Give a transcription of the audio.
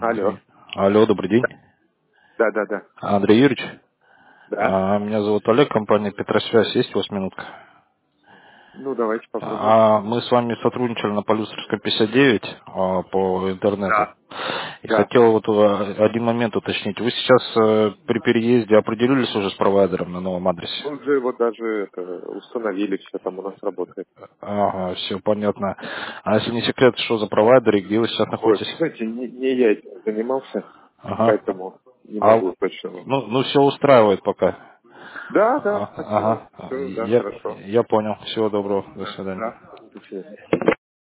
Алло. Алло, добрый день. Да, да, да. Андрей Юрьевич, Да. меня зовут Олег, компания Петросвязь. Есть у вас минутка? Ну, давайте попробуем. Мы с вами сотрудничали на Полюсовской 59 по интернету. Да. И Да. хотел вот один момент уточнить. Вы сейчас при переезде определились уже с провайдером на новом адресе? Мы уже вот даже установили, все там у нас работает. Ага, все понятно. А если не секрет, что за провайдер и где вы сейчас Ой, находитесь? знаете, не я этим занимался, Ага. поэтому не А, могу точно вам. ну все устраивает пока. Да, да, спасибо. Ага. Все, да, Я, хорошо. я понял. Всего доброго. До Да, свидания. да. До свидания.